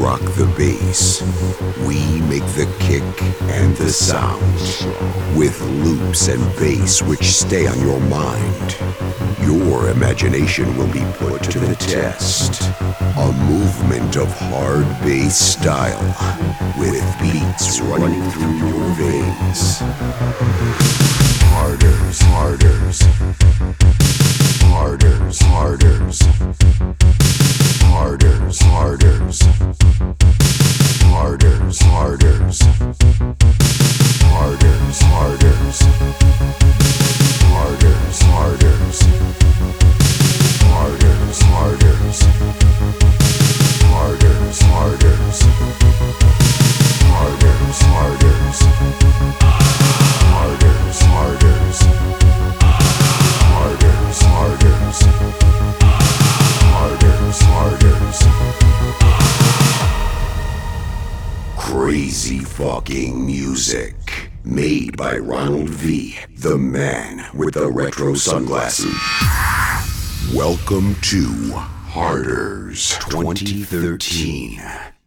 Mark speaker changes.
Speaker 1: rock the bass. We make the kick and the sound. With loops and bass which stay on your mind. Your imagination will be put to the test. A movement of hard bass style. With beats running through your veins. Harders, harders. Harders, harders. Harders, harders. Harders, harders. Harders, harders. Harders, harders. Harders, harders. Harders, harders. Harders, harders. Harders, harders. Harders, harders. Harders, harders. Crazy fucking music. Made by Ronald V, the man with the retro sunglasses. Welcome to Harders 2013.